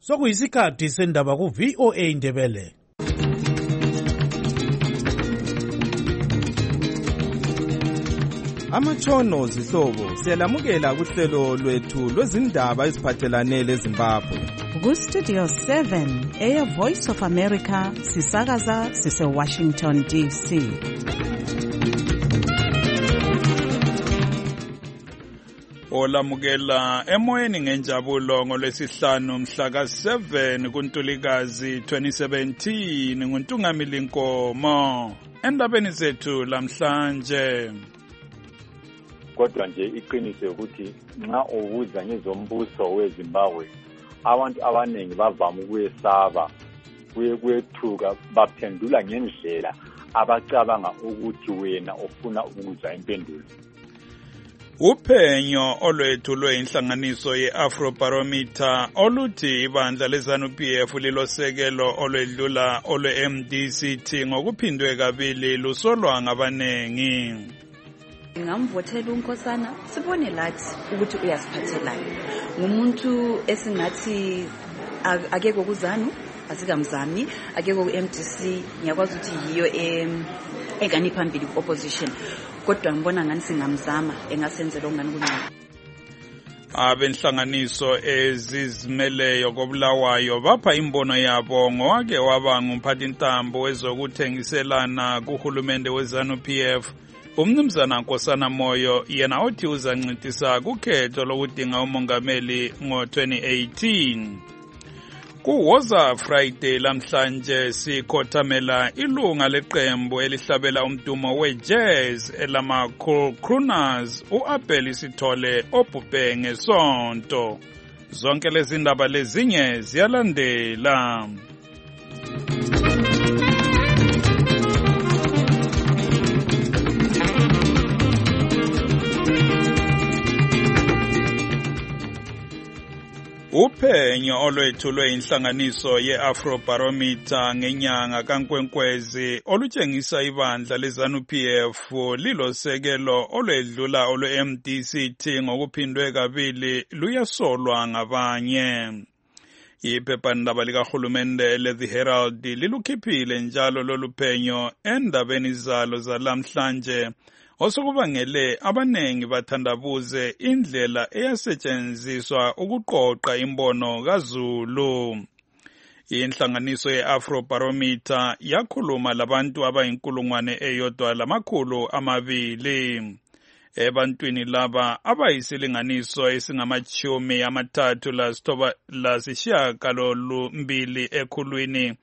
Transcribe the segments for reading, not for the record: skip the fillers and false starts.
sokuyisikhathi sendaba ku-VOA Indebele. Amatshono zihlobo siyalamukela kuhlelo lwethu lwezindaba eziphathelane leZimbabwe. Ku-Studio 7 Air Voice of America sisakaza sise-Washington DC. Olamukela emoyeni ngenjabulo ngolwesihlanu mhla ka-7 kuNtulikazi 2017 nguNtungamili Nkomo. Endabeni zethu lamhlanje, kodwa nje iqiniso ukuthi nxa ubuza ngezombuso weZimbabwe abantu abaningi bavama ukuyesaba kuyethuka baphendula ngendlela abacabanga ukuthi wena ufuna ukuzwa impendulo. Uphenyo olwethulwe inhlanganiso ye-Afrobarometer oluthi ibandla leZANU-PF lilosekelo olwedlula olwe-MDCT ngokuphindwe kabili lusolwa ngabanengi. Ngamvothela uNkosana sibone lathi ukuthi uyasiphathelana. Ngumuntu esingathi akekho kuZANU asikamzami, akekho ku-MDC, ngiyakwazi ukuthi yiyo engani phambili ku-opposition. Kodwa ngibona ngani singamzama engasenzela okungani kuncane. Abenhlanganiso ezizimeleyo koBulawayo bapha imbono yabo ngowake waba ngumphathintambo wezokuthengiselana kuhulumende weZANU-PF uMnumzana Nkosana Moyo, yena othi uzancintisa kukhetho lokudinga umongameli ngo-2018. Kuwoza Friday lamhlanje sikhothamela ilunga leqembu elihlabela umdumo we-jazz elama-crooners u-Abel Sithole obhubhe ngesonto. Zonke lezi ndaba lezinye ziyalandela. Uphenyo olwethulwe inhlanganiso ye-Afrobarometer ngenyanga kaNkwenkwezi olutshengisa ibandla leZANU-PF lilosekelo olwedlula olwe-MDCT ngokuphindwe kabili luyasolwa ngabanye. Iphephandaba likahulumende le-The Herald lilukhiphile njalo loluphenyo endabeni zalo zalamhlanje osukubangele abanengi bathandabuze indlela eyasetshenziswa ukuqoqa imbono kaZulu. Inhlanganiso ye-Afrobarometer yakhuluma labantu abayinkulungwane 1,200. Ebantwini laba abayisilinganiso esingama-38 ekhulwini,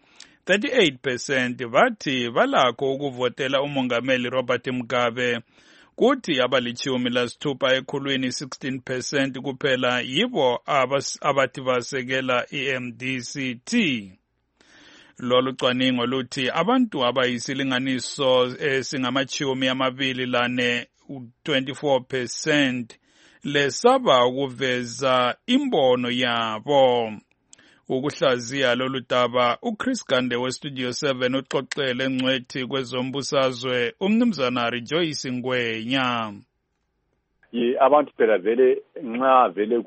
38% bathi balakho ukuvotela umongameli Robert Mugabe, kuthi abali-16 ekhulwini 16% kuphela yibo abathi basekela iMDCT. Lolu cwaningo luthi abantu abayisilinganiso esingama-24 24% lesaba ukuveza imbono yabo. Ukuhlaziya lolu daba uChris Gande weStudio 7 uxoxele engcwethi kwezombusazwe uMnumzana Rejoice Ngwenya. Abantu phela vele nxa vele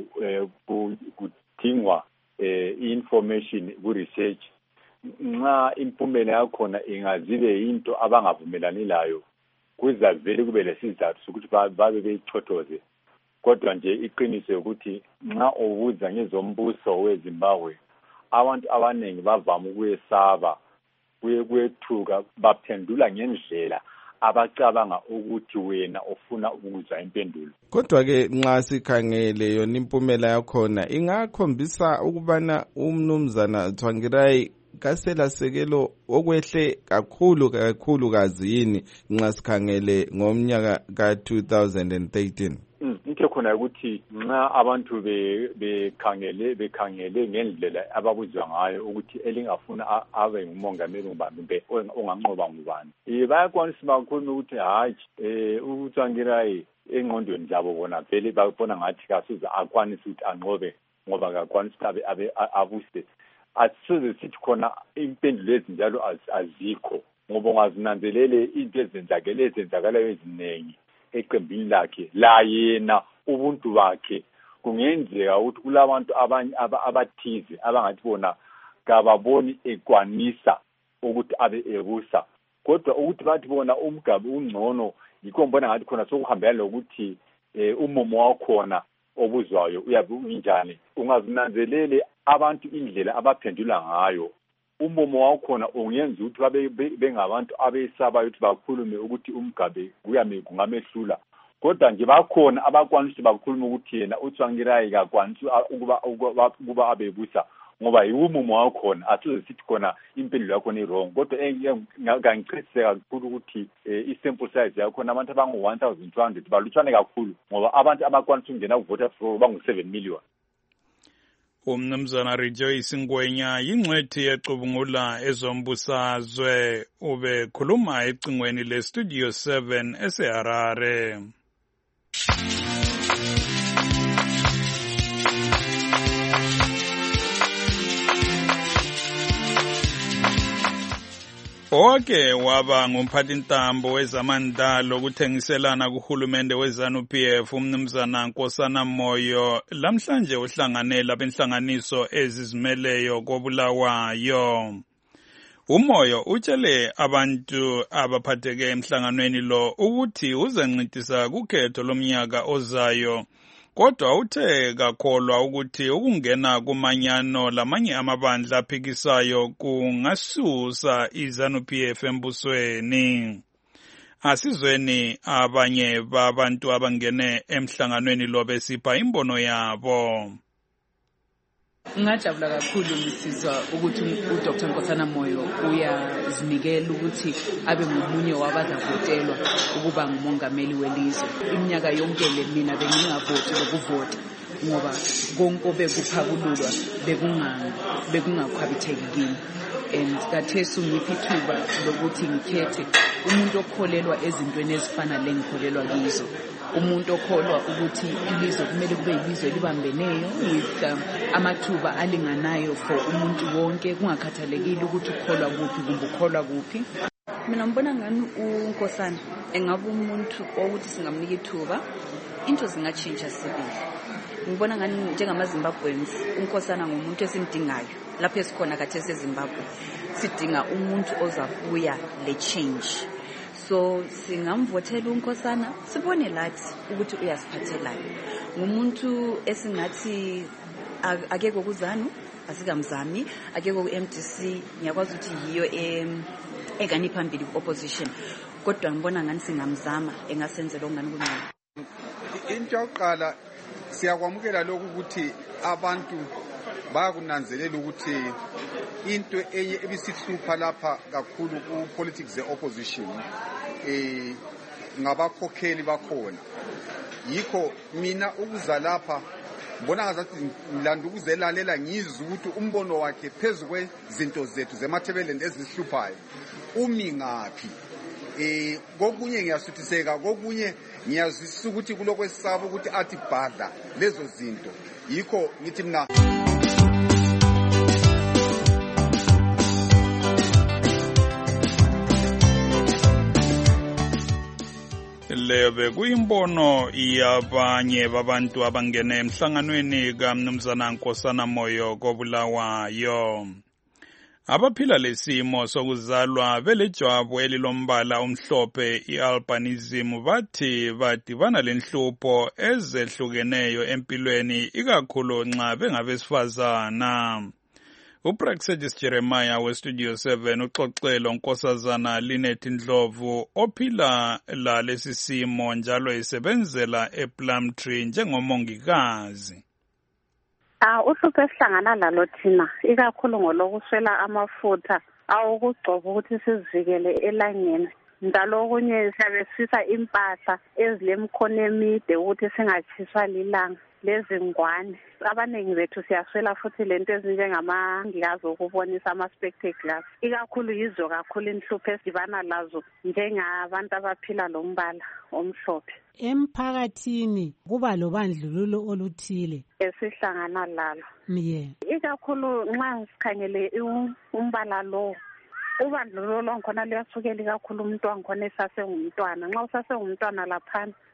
kudingwa information ku-research, nxa impumela yakhona ingazibe into abangavumelani layo, kuza vele kube lesizathu sokuthi babe beyichothoze. Kodwa nje iqiniso ukuthi nxa ubuza ngezombuso weZimbabwe abantu abaningi bavama ukuyesaba kuyethuka baphendula ngendlela abacabanga ukuthi wena ufuna ukuzwa impendulo. Kodwa ke nxa sikhangele yona impumela yakhona ingakhombisa ukubana uMnumzana Tsvangirai kaselasekelo okwehle kakhulu kazini nxa sikhangele ngomnyaka ka-2013. Into khona ukuthi nxa abantu bekhangele ngendlela ababuzwa ngayo ukuthi elingafuna abe ngumongameli ngubani onganqoba ngubani, bayakwanisa bakhona ukuthi hayi uTsvangirai engqondweni zabo bona vele babona ngathi kasuze akwanisa ukuthi anqobe ngoba akakwanisa ukuthi abuse. Asize sithi khona impendulo ezinjalo azikho ngoba ungazinanzelele into ezenzakalayo eziningi eqembini lakhe la yena ubuntu bakhe kungenzeka ukuthi kulabantu abanye abathize abangathi bona kababoni ekwanisa ukuthi abe ebusa kodwa ukuthi bathi bona umgabe ungcono yikho mbona ngathi khona sokuhambela lokuthi umumo wakhona obuzwayo uyabe unjani ungazinanzelele abantu indlela abaphendula ngayo umumo wakhona ungenza ukuthi bengabantu abesabayo ukuthi bakhulume ukuthi umgabe kungamehlula kodwa nje bakhona abakwanisa bakhuluma ukuthi yena uTsvangirai kakwanisa ukuba abebusa ngoba yiumumo wakhona asize sithi khona impilo yakho ni wrong kodwa ngangichithise kakhulu ukuthi i-sample size yakhona abantu abangu-1200 balutshwane kakhulu ngoba abantu abakwanisa ukungena kuvota for bangu-7 million. Umnumzana Rejoice Ngwenya yingcwethi yecubungula ezombusazwe ube khuluma ecingweni le-Studio 7 eseHarare. Owake waba ngumphathintambo wezamandla ukuthengiselana kuhulumende weZANU-PF umnumzana Nkosana Moyo lamhlanje uhlanganela abenhlanganiso ezizimeleyo koBulawayo. Umoyo utshele abantu abaphatheke emhlanganweni lo ukuthi uzenqitisa kukhetho lomnyaka ozayo kodwa uthe kakholwa ukuthi ukungena kumanyano lamanye amabandla aphikisayo kungasusa iZANU-PF embusweni. Asizweni abanye babantu abangene emhlanganweni lo besipha imbono yabo. Ngajabula kakhulu ngisizwa ukuthi uDr Nkosana Moyo uyazinikela ukuthi abe ngomunye wabazavotelwa ukuba ngumongameli welizwe. Iminyaka yonke le mina bengingavoti lokuvota ngoba konke obekuphakululwa bekungakhwabitheki kimi. And kathesi ungipha ithuba lokuthi ngikhethe umuntu okholelwa ezintweni ezifana lengikholelwa kizo. Umuntu okholwa ukuthi ilizwe kumele kube yilizwe libambeneyo with amathuba alinganayo for umuntu wonke kungakhathalekile ukuthi ukholwa kuphi kumbe ukholwa kuphi. Mina ngibona ngani uNkosana engaba umuntu ukuthi singamnika ithuba into zingatshintsha sibili. Ngibona ngani njengamaZimbabweans uNkosana ngumuntu esimdingayo lapho esikhona khathesi eZimbabwe sidinga umuntu ozabuya le change. So singamvothela uNkosana sibone lathi ukuthi uyasiphathelana ngumuntu esingathi akekho kuZANU asikamzami akekho ku-MDC ngiyakwazi ukuthi yiyo ekani phambili ku-opposition kodwa ngibona ngani singamzama engasenzela okungani kungcono. Into yokuqala siyakwamukela lokhu ukuthi abantu bayakunanzelela ukuthi into enye ebisihlupha lapha kakhulu ku-politics ze-opposition ngabakhokheli bakhona. Yikho mina ukuza lapha mbona ngazathi ngilanda ukuzelalela ngizwe ukuthi umbono wakhe phezu kwezinto zethu zemathebeleni ezihluphayo umi ngaphi. Kokunye ngiyasuthiseka kokunye ngiyazwisisa ukuthi kulokwesaba ukuthi athi bhadla lezo zinto. Yikho ngithi mina leyo bekuyimbono yabanye babantu abangene emhlanganweni kaMnumzana Nkosana Moyo koBulawayo. Abaphila lesimo sokuzalwa belejwabu elilombala omhlophe i-albinism bathi badibana lenhlupho ezehlukeneyo empilweni ikakhulu nxa bengabesifazana. uPraxedis Jeremiah weStudio 7 uxoxelo Nkosazana Linet Ndlovu ophila lalesi simo njalo esebenzela ePlumtree njengomongikazi. Uhlupho esihlangana lalo thina ikakhulu ngolokuswela amafutha awokugcoba ukuthi sizivikele elangeni. Njalo okunye siyabe sisa impahla ezilemkhono emide ukuthi singatshiswa lilanga lezingwane. Abaningi bethu siyaswela futhi lento ezinjengamangikazi okubonisa ama-spectacles. Ikakhulu yizo kakhulu inhlupho esidibana lazo njengabantu abaphila lombala omhlophe. Emphakathini kuba lobandlululo oluthile esihlangana lalo. Ikakhulu nxa sikhangele umbala lo ubandlululo khona liyasukela kakhulu umntwana khona esasengumntwana. Nxa usasengumntwana laphana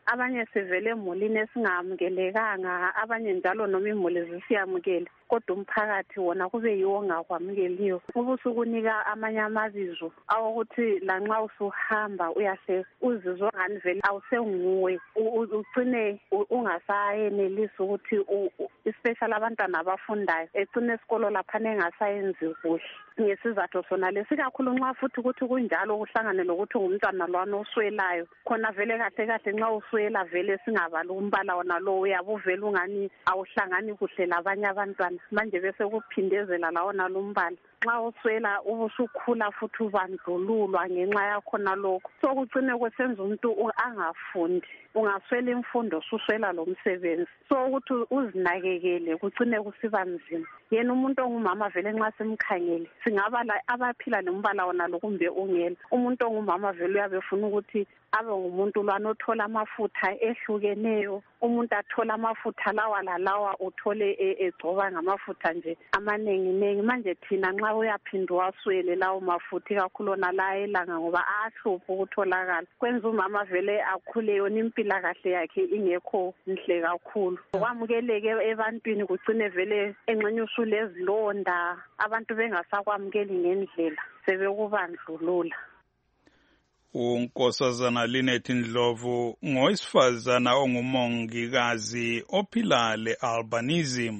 abanye sivele emulini esingamukelekanga, abanye njalo noma imuli zisiyamukele, kodwa umphakathi wona kube yiwo ongakwamukeliyo. Ubusukunika amanye amabizo awokuthi lanxa usuhamba uyahle uzizwa ngani vele awusenguwe, ugcine ungasayenelisi ukuthi especially abantwana abafundayo egcine esikolo laphana engasayenzi kuhle. Ngesizathu sona lesikakhulu nxa futhi ukuthi kunjalo kuhlangane lokuthi ngumntwana lwana oswelayo, khona vele kahle kahle nxa uswela vele singabali umbala wona lo uyabe uvele ungani awuhlangani kuhle labanye abantwana, manje bese kuphindezela lawona lumbala. Nxa uswela ubusukhula futhi ubandlululwa ngenxa yakhona lokho, so kucine kwesenza umuntu angafundi, ungaswela imfundo ususwela lo msebenzi, so ukuthi uzinakekele kucine kusiba nzima. Yena umuntu ongumama vele nxa simkhangele singabala abaphila nombala wona lo kumbe ungela, umuntu ongumama vele uyabefuna ukuthi abe ngumuntu lwana othola amafutha ehlukeneyo, umuntu athola amafutha lawa lalawa uthole egcoba ngamafutha nje amanengi. Manje thina nxa uyaphinda waswele lawo mafutha ikakhulu nala elanga ngoba ahlupha ukutholakala, kwenza umama vele akhule yona impilakahle yakhe ingekho nhle kakhulu. Kwamukeleke ebantwini kucine vele engxenye usulezilonda, abantu bengasakwamukeli ngendlela, sebekubandlulula. uNkosazana Linet Ndlovu ngowesifazana ongumongikazi ophila le-albinism.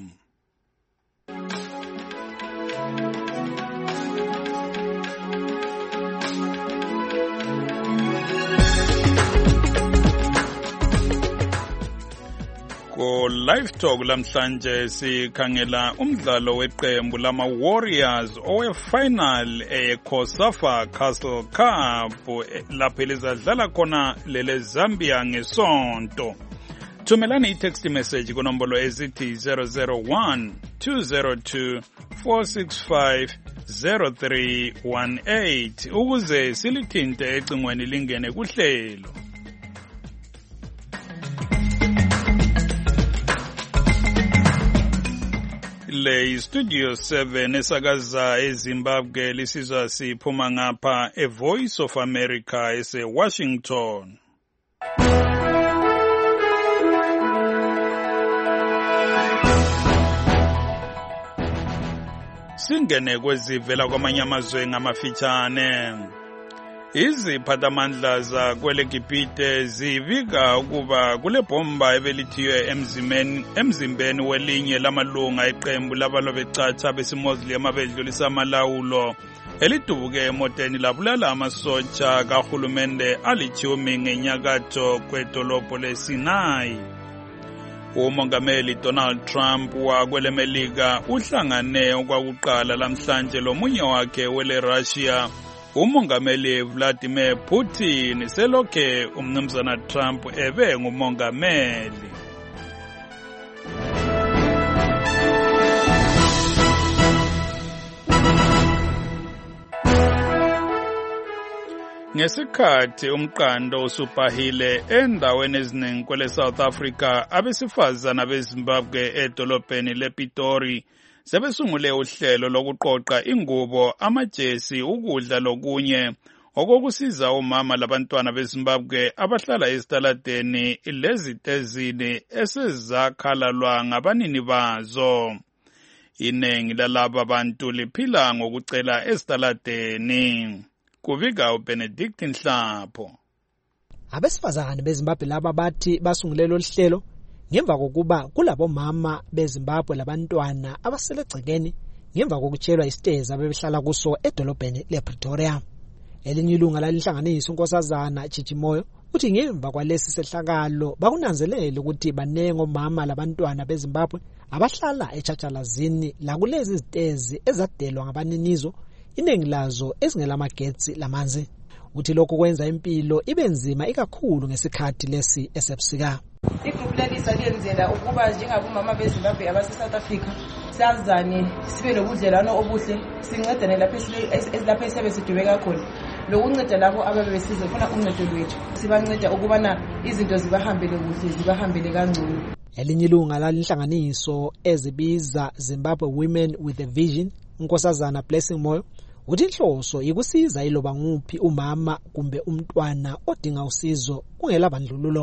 Ko Live Talk lamhlanje sikhangela umdlalo weqembu lama Warriors owefinal eCOSAFA Castle Cup lapho lizadlala khona lele Zambia ngesonto. Thumelani i-text message kunombolo ezithi 001 202 465 0318 ukuze silithinte ecingweni lingene kuhlelo. Le Studio 7 esakaza eZimbabwe lisizwa siphuma ngapha eVoice of America ese-Washington. Singene kwezivela kwamanye amazwe ngamafitshane. Iziphathamandla zakweleGibhite zivika ukuba kule bomba ebelithiwe emzimbeni welinye lamalunga eqembu labalwebecaca besimozilem abedlulisa amalawulo elidubuke emoteni labulala amasotsha kahulumende alitshumi ngenyakatho kwedolobho leSinai. Umongameli Donald Trump wakwelemelika uhlangane okwakuqala lamhlanje lomunye wakhe wele Russia umongameli Vladimir Putin selokhe umnumzana Trump ebe ngumongameli. Ngesikhathi umqando usubhahile endaweni eziningi kwele South Africa, abesifazana beZimbabwe edolobheni lePitori sebesungule uhlelo lokuqoqa ingubo, amajesi, ukudla lokunye okokusiza umama labantwana beZimbabwe abahlala ezitaladeni lezitezini esezakhalalwa ngabanini bazo. Inengi lalaba bantu liphila ngokucela ezitaladeni. Kuvika uBenedict Nhlapho. Abesifazane beZimbabwe laba bathi basungule lo hlelo ngemva kokuba kulabo mama beZimbabwe labantwana abaselegcekeni ngemva kokutshelwa isiteza bebehlala kuso edolobheni lePretoria. Elinye ilunga lalinhlanganiso uNkosazana Chichimoyo uthi ngemva kwalesi sehlakalo bakunanzelele ukuthi banengo mama labantwana beZimbabwe abahlala eChachalazini la kulezi zitezi ezadelwa ngabaninizo, iningi lazo ezingelamagetsi lamanzi. Uthi lokho kwenza impilo ibe nzima ikakhulu ngesikhathi lesi esebusika. Igroup lelisa liyenzela ukuba njengabomama beZimbabwe abase-South Africa sazane sibe nobudlelwano obuhle, sincedane lapho esiyabe sidubeka khona lokunceda labo ababe besize khona uncedo lwethu, sibanceda ukubana izinto zibahambele kuhle, zibahambele kangcono. Elinye ilunga lalinhlanganiso ezibiza Zimbabwe Women with a Vision, uNkosazana Blessing Moyo, uthi inhloso ikusiza iloba nguphi umama kumbe umntwana odinga usizo kungela bandlululo.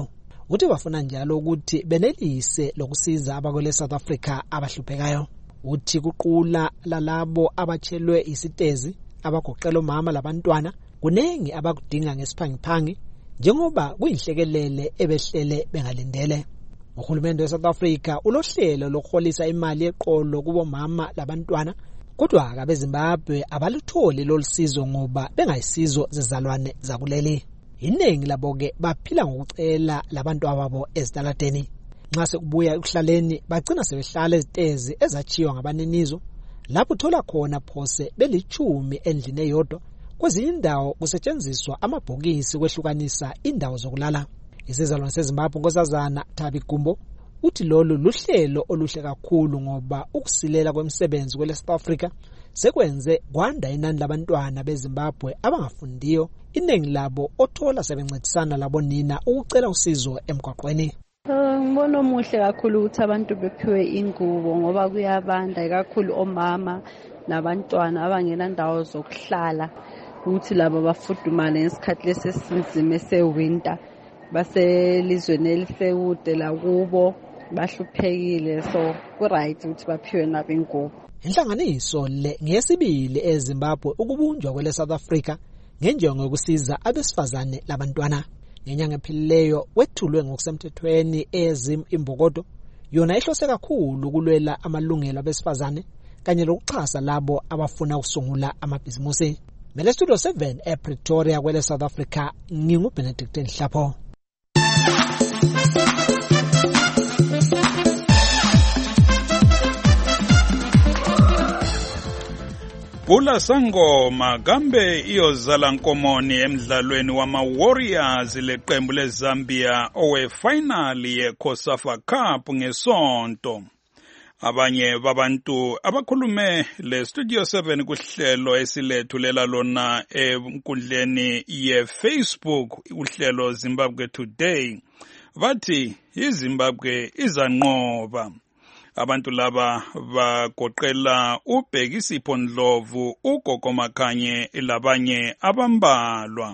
uthi bafuna njalo ukuthi benelise lokusiza abakwele South Africa abahluphekayo. Uthi kuqula lalabo abatshelwe isitezi abagoqela omama labantwana kunengi abakudinga ngesiphangiphangi njengoba kuyinhlekelele ebehlele bengalindele. Uhulumende weSouth Africa ulohlelo lokuholisa imali eqolo kubo mama labantwana, kodwa abeZimbabwe abalutholi lolusizo ngoba bengayisizo zezalwane zakuleli. Iningi labo ke baphila ngokucela labantu ababo ezitaladeni. Nxa sekubuya ekuhlaleni bagcina sebehlala ezitezi ezachiwa ngabaninizo, lapho thola khona phose beli10 endlini eyodwa. Kwezinye indawo kusetshenziswa amabhokisi kwehlukanisa indawo zokulala. Isizalwane seZimbabwe Nkosazana Thabi Gumbo uthi lolu luhlelo oluhle kakhulu ngoba ukusilela kwemisebenzi kwele South Africa sekwenze kwanda inani labantwana beZimbabwe abangafundiyo, iningi labo othola sebencedisana labonina ukucela usizo emgwaqweni. Ngibona omuhle kakhulu ukuthi abantu bephiwe ingubo ngoba kuyabanda kakhulu omama nabantwana abangena ndawo zokuhlala ukuthi labo bafudumale ngesikhathi lesinzima sewinter baselizweni elisekude lakubo bahluphekile, so kuright ukuthi baphiwe nabo ingubo. Inhlanganiso le ngeyesibili eZimbabwe ukubunjwa kwele South Africa ngenjongo yokusiza abesifazane labantwana. Ngenyanga ephilileyo wethulwe ngokusemthethweni eZim Imbokodo, yona ihlose kakhulu ukulwela amalungelo abesifazane kanye lokuxhasa labo abafuna ukusungula amabhizimusi. Mele Studio 7 ePretoria kwele South Africa, nginguBenedict Nhlapho. Bula Sangoma kambe iyozala nkomoni emdlalweni wama-Warriors leqembu leZambia owe-final ye-COSAFA Cup ngesonto. Abanye babantu abakhulume le-Studio 7 kuhlelo esilethulela lona enkundleni ye-Facebook uhlelo Zimbabwe Today bathi iZimbabwe izanqoba. Abantu laba bagoqela uBhekisipho Ndlovu, uGogo Makhanye labanye abambalwa.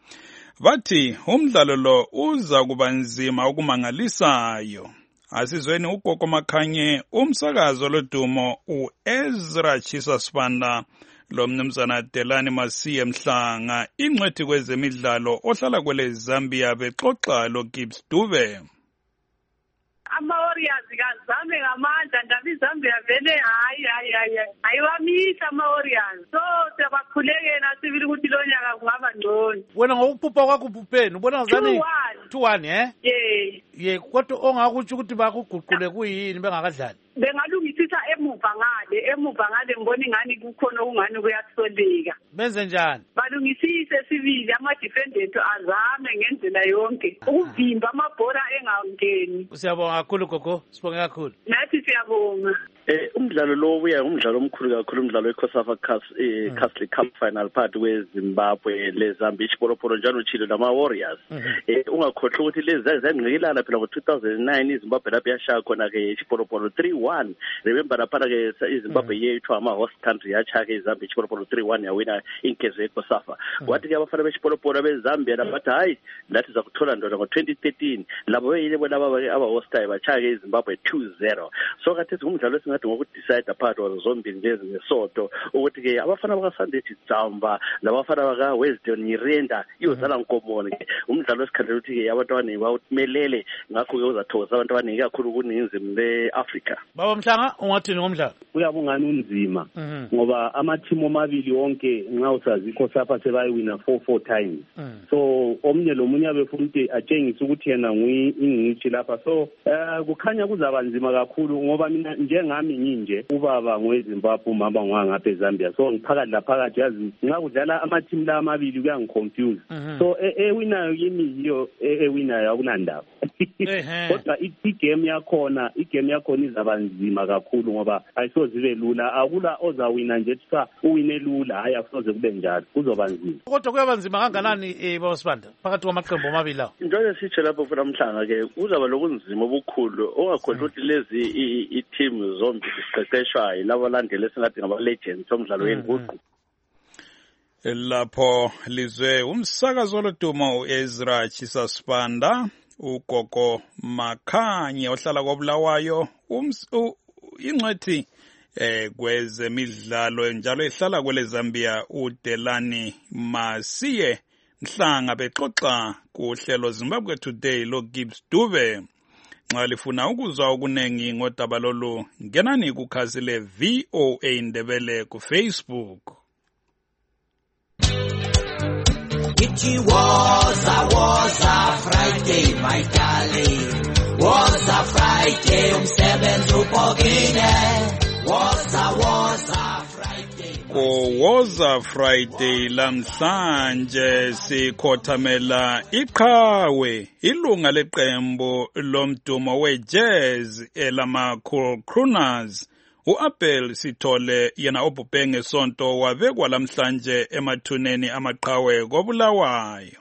Bathi umdlalo lo uza kuba nzima okumangalisayo. Asizweni uGogo Makhanye umsakazo lodumo uEzra Chisasipanda lo mnumzana Delani Masiye Mhlanga ingcwethi kwezemidlalo ohlala kwele Zambia bexoxa lo Gibbs Dube. Ama-Warriors kazame ngamandla ndaba iZambia vele ayibamisa ama-Warriors, so siyabakhulekela sibili ukuthi lo nyaka kungaba ngcono. Wena ngokuphupha kwakho uphupeni ubona ngazani 2-1 ye kodwa ongakuthi ukuthi bakuguqule kuyini bengakadlali? Bengalungisisa emuva ngale ngibona ingani kukhona okungani kuyasoleka. Benze njani? Balungisise sibili ama-defendant azame ngendlela yonke ukuvimba amabhola engangeni. Siyabonga kakhulu Gogo, sibonge kakhulu. Nathi siyabonga. Umdlalo lo uya umdlalo omkhulu kakhulu, umdlalo weCOSAFA Castle Cup final phakathi kweZimbabwe leZambia ichipolopolo njalo uchilo nama-Warriors. Ungakhohlwa ukuthi lezi zangqikilana phela ngo-2009 iZimbabwe lapho yashaya khona ke ichipolopolo 3-1. Remember lapha ke iZimbabwe yethu ama-host country yachaya ke iZambia ichipolopolo 3-1 yawina inkezo yeCOSAFA. Kwathi ke abafana bechipolopolo beZambia bathi hayi lathi zakuthola ndona ngo-2013 labo yile bona aba-hostayo bachaya ke iZimbabwe 2-0. So kathi umdlalo ngathi ngokudecide apart of zombili lezi ngesonto ukuthi ke abafana bakaSandethi Dzamba labafana bakaWeston Nyirenda iyozala nkomoni ke umdlalo wesikhandlela ukuthi ke abantwana bawumelele, ngakho ke uzathokoza abantu abaningi kakhulu kuningizimu leAfrica. Baba Mhlanga ungathini ngomdlalo? Uyabungana unzima ngoba ama-team omabili wonke nxa usazi iCOSAFA sebayiwina 4 times. So omnye lomunye abefuna ukuthi atshengise ukuthi yena ngingcitshi lapha, so kukhanya kuzaba nzima kakhulu ngoba mina njengami nginje ubaba ngoweZimbabwe umama ngwangapha eZambia, so ngiphakathi laphakathi yazi nxa kudlala ama-team la amabili kuyangiconfuse. So ewinayo yimi yiyo ewinayo akunandaba. Kodwa igame yakhona izaba nzima kakhulu ngoba ayisoze ibe lula, akula ozawina nje kuthiwa uwine lula, hayi akusoze kube njalo, kuzoba nzima. Kodwa kuyaba nzima kanganani Baba Sibanda phakathi kwamaqembu amabili lawo? Njengoba sitsho lapho futhi Mhlanga ke uzaba lokunzima obukhulu ongakhohlwa ukuthi lezi i-team zombili ziqeqeshwayo labo landele esingathi ngaba-legends omdlalo wenguqu. Lapho lizwe umsakazo lodumo uEzra Chisasipanda ugogo Makhanye ohlala koBulawayo ingcwethi kwezemidlalo njalo ehlala kwele Zambia uDelani Masiye Mhlanga bexoxa kuhlelo Zimbabwe Today lo Gibbs Dube. Nxa lifuna ukuzwa okunengi ngodaba lolu ngenani kukhasi le VOA Ndebele ku Facebook. It was a Friday, my darling. Was a Friday, umsebenzi ubhokile. Was a Friday. Was a Friday lamhlanje sikhothamela iqhawe ilunga leqembu lomdumo we-jazz elama Cool Crooners. U-Abel Sithole yena obhubhe ngesonto wabekwa lamhlanje emathuneni amaqhawe koBulawayo.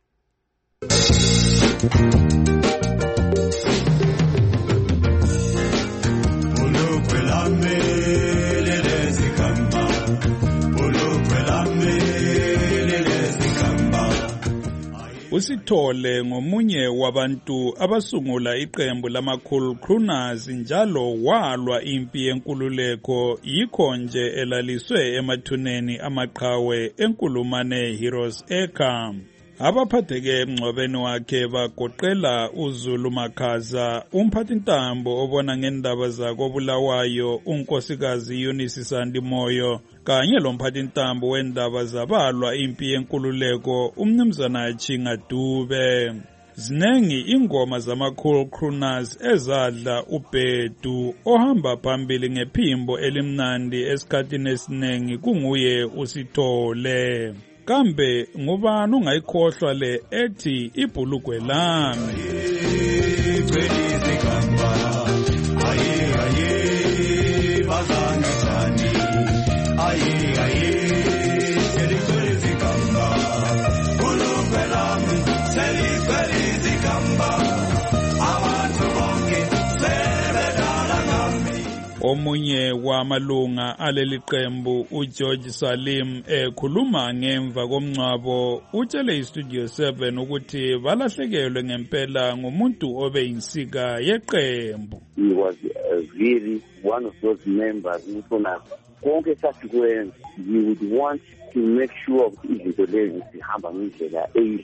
uSithole ngomunye wabantu abasungula iqembu lama Cool Crooners njalo walwa impi yenkululeko yikho nje elaliswe emathuneni amaqhawe enkulumane Heroes Acre. Abaphatheke emngcwabeni wakhe bagoqela uZulu Makhaza, umphathintambo obona ngendaba zakoBulawayo unkosikazi Eunice Sandimoyo, kanye lomphathintambo wendaba zabalwa impi yenkululeko umnumzana Chinga Dube. Zinengi ingoma zama Cool Crooners ezadla uBhedu ohamba phambili ngephimbo elimnandi esikhathini esinengi kunguye uSithole. Kambe ngubani ungayikhohlwa le ethi ibhulugwe lami. Omunye wamalunga aleli qembu uGeorge Salim ekhuluma ngemva komncwabo utshele iStudio 7 ukuthi balahlekelwe ngempela ngumuntu obe yinsika yeqembu. He was really one of those members ufuna konke sasikwenza. We would want to make sure izinto lezi zihamba ngendlela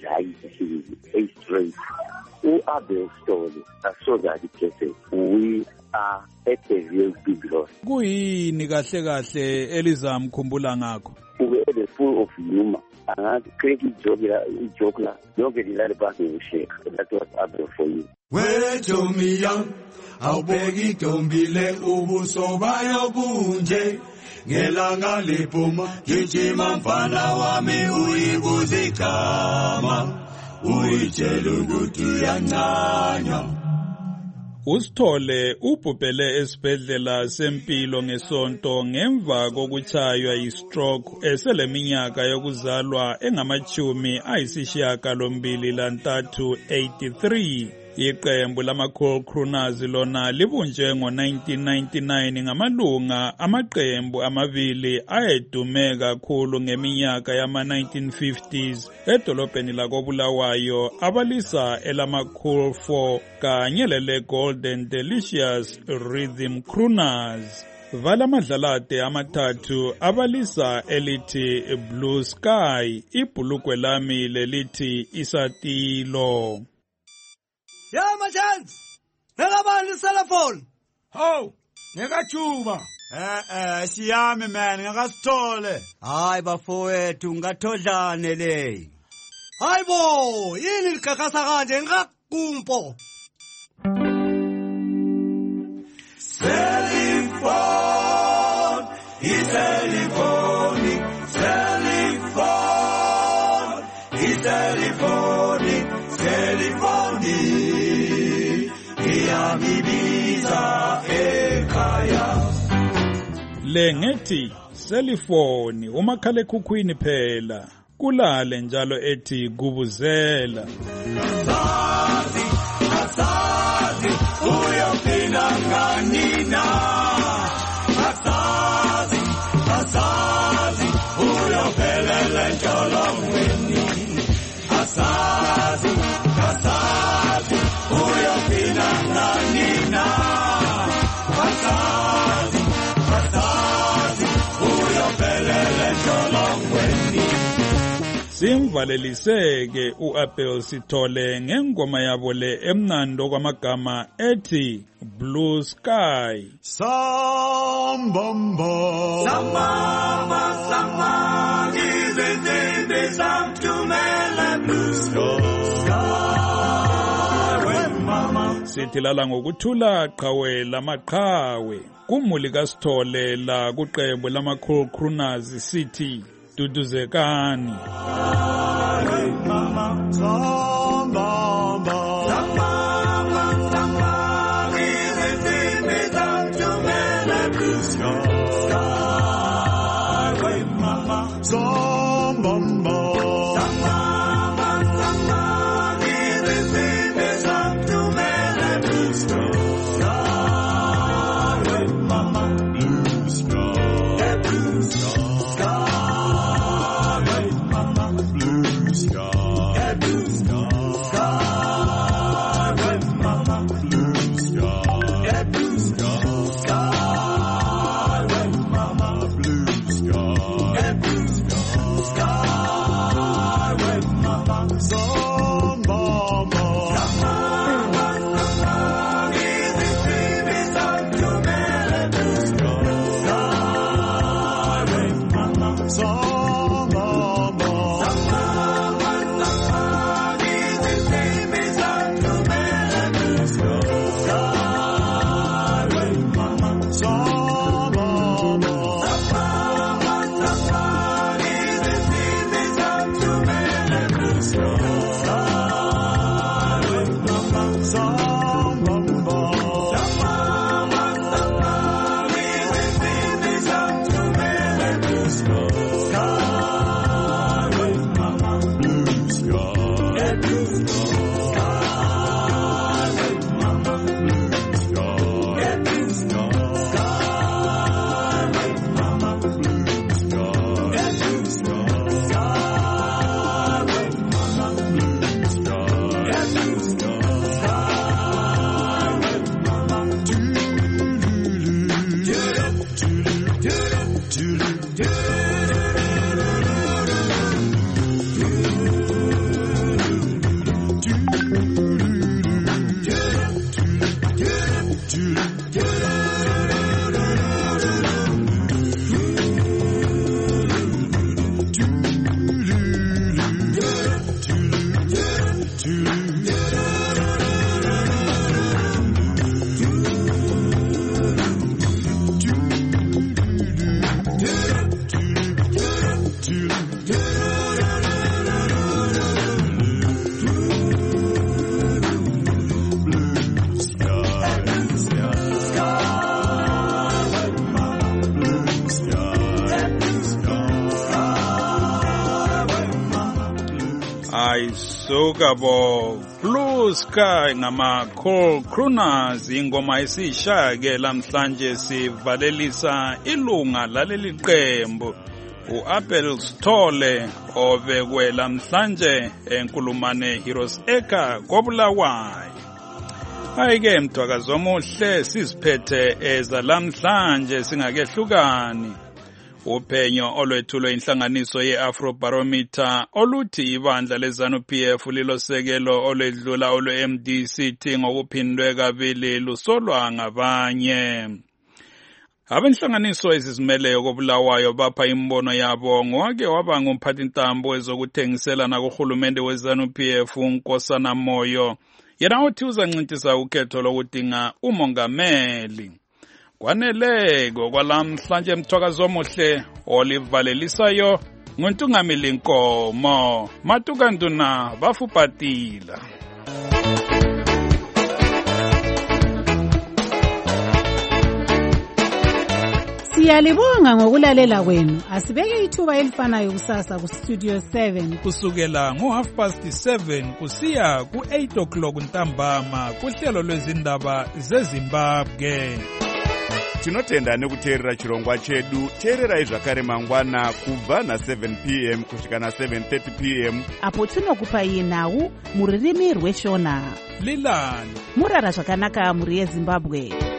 eyi straight. U-Abel Sithole asoza adiphethe. We are at a real big loss. Kuyini kahle kahle elizamkhumbula ngakho? Ube the full of humor. Angathi crazy joke la yonke lilale phansi ngokusheka. That was Abel for you. Wethomi yam awubeki ntombile ubuso bayo bunje ngelanga liphuma gijima mfana wami uyibuzikama uyitshela ukuthi uyancanywa. uSithole ubhubhele esibhedlela sempilo ngesonto ngemva kokuchaywa yistroke eseleminyaka yokuzalwa engamachumi ayisishiyagalombili lantathu 83. Iqembu lama Cool Crooners lona libunjwe ngo-1999 ngamalunga amaqembu amabili ayedume kakhulu ngeminyaka yama-1950s edolobheni lakoBulawayo abalisa elama Cool 4 kanye lele Golden Delicious Rhythm Crooners. Vala madlalade amathathu abalisa elithi Blue Sky, ibhulugwe lami lelithi Isatilo. Ya machance ngekabani cellphone ho ngekachuba siyami man ngakasithole hayi bafowethu ngathodlane le hayibo yini ligagasa kanje ngakakumpo cellphone lengethi selifoni umakhalekhukhwini phela kulale njalo ethi kubuzela asazi uyaphinda nganina asazi uyaphelela njalo mweni asazi Simvaleliseke uAbel Sithole ngengoma yabo le emnando kwamagama ethi Blue Sky. Sambamba samba ngizethembe samthumela blue sky mama. Sithilala ngokuthula qhawe lamaqhawe kumuli kaSithole la kuqembu lama-Cool Crooners sithi duduzekani. Mama sambamba ngizethembe samthumela blue sky mama sambamba ngizethembe samthumela blue sky mama blue sky blue sky mama blue sky blue sky mama blue sky blue sky mama blue sky blue sky mama sambamba ngizethembe samthumela blue sky mama sambamba ngizethembe samthumela blue sky mama sambamba ngizethembe samthumela blue Ayisukabo Blue Sky ngama-Cool Crooners ingoma esishake lamhlanje sivalelisa ilunga laleli qembu uAbel Sithole obekwe lamhlanje enkulumane Heroes Eka koBulawayo. Ayike mthwakazi omuhle siziphethe eza lamhlanje singakehlukani. Uphenyo olwethulwe inhlanganiso ye-Afrobarometer oluthi ibandla leZANU-PF lilosekelo olwedlula olwe-MDC ngokuphindwe kabili lusolwa ngabanye. Abenhlanganiso ezizimeleyo koBulawayo bapha imbono yabo ngowake waba ngumphathintambo wezokuthengiselana kuhulumende weZANU-PF uNkosana Moyo, yena uthi uzancintisa ukhetho lokudinga umongameli. Kwaneleko kwalamhlanje mthwakazi omuhle olivalelisayo nguNtungamili Nkomo Matukanduna bafupatila. Siyalibonga ngokulalela kwenu. Asibeke ithuba elifanayo kusasa ku Studio 7 kusukela ngo7:30 kusiya ku8:00 ntambama kuhlelo lwezindaba zeZimbabwe. Tinotenda nekuteerera chirongwa chedu. Teererai zvakare mangwana kubva na7 p.m. kusvika na7:30 p.m. apo tinokupai nhau muririmi rweshona. Lilani murara zvakanaka muri yeZimbabwe.